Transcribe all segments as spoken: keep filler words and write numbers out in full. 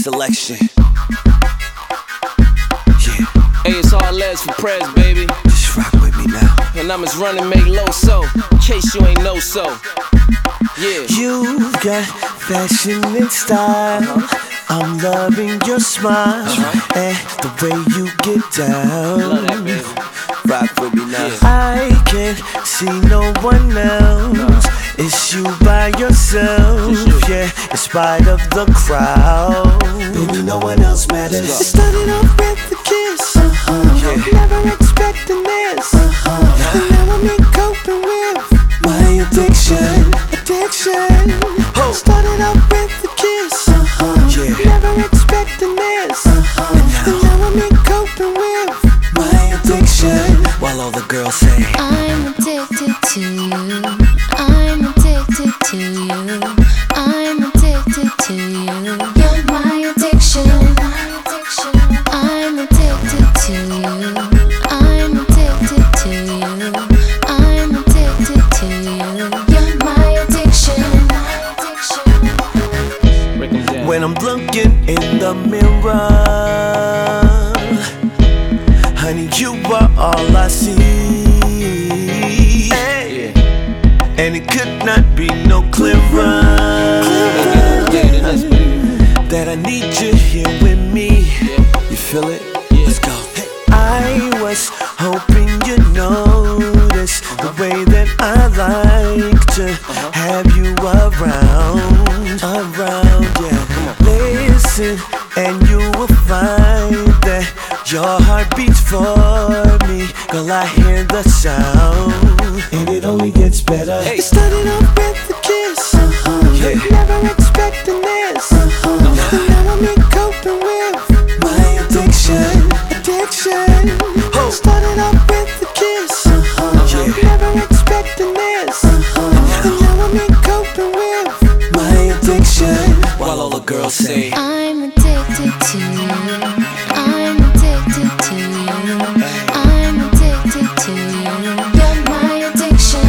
selection. Yeah. Hey, it's all legs for Prez, baby. Just rock with me now. And I'm as running, make low so, in case you ain't know so. Yeah. You got fashion and style. Uh-huh. I'm loving your smile, uh-huh. and the way you get down. Love that, baby. Rock with me now. Yeah. I can't see no one else. No. It's you by yourself, you. Yeah, in spite of the crowd. Baby, no one else matters. It started off with the kiss, uh-huh. yeah. Never expecting this, uh-huh. and now I'm in coping with my addiction, addiction. Oh. Started off with the kiss, uh-huh. yeah. Never expecting this, uh-huh. and now I'm in coping with my addiction. While all the girls say, I'm addicted to you, I'm addicted to you, I'm addicted to you. You're my addiction, I'm addicted to you, I'm addicted to you, I'm addicted to you. You're my addiction. When I'm looking in the mirror, honey, you are all I see. Hey. And it could not be no clearer, clearer that I need you here with me. You feel it? Let's go. I was hoping you'd notice the way that I like to have you around, around, yeah. Listen, and you will find that your heart beats for me. Girl, I hear the sound, and it only gets better. Hey. It started off with the kiss, uh-huh. yeah. Never expecting this, uh-huh. and now I'm in coping with my addiction, addiction. Oh. Started off with the kiss, uh-huh. yeah. Never expecting this, uh-huh. and now I'm in coping with my addiction. While all the girls say, I'm addicted to you, I'm addicted to you, I'm addicted to you. You're my addiction,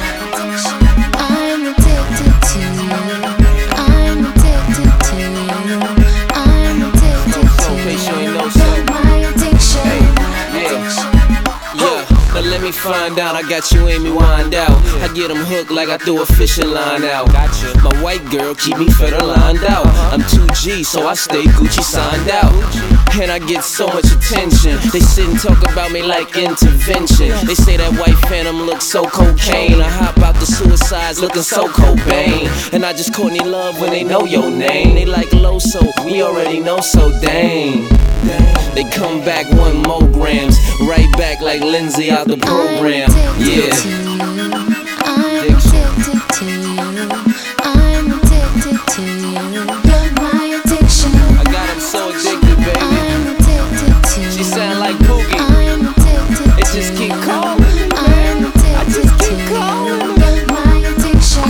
I'm addicted to you, I'm addicted to you, I'm addicted to you. You're my addiction. Yeah, now let me find out, I got you Amy Wind out. I get them hooked like I threw a fishing line out. My white girl keep me fed or lined out. I'm two G, so I stay Gucci signed out. And I get so much attention. They sit and talk about me like intervention. They say that white phantom looks so cocaine. I hop out the suicides looking so Cobain. And I just caught any love when they know your name. They like low, so we already know, so dang. They come back one more grams, right back like Lindsay out the program. Yeah. I'm addicted to you, I'm addicted to you. You're my addiction. I got him so addicted, baby. I'm addicted to you. She sound like Pookie. I'm addicted. It just keep calling me, man. I'm addicted. I just keep calling. You're my addiction.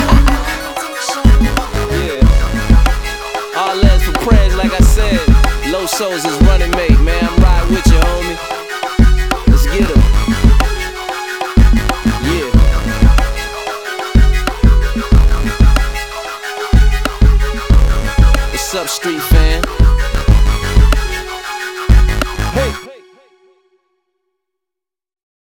Yeah. All legs for Prez, like I said. Low Souls is running mate, man. I'm riding with you, homie. Let's get him. Yeah. What's up, street?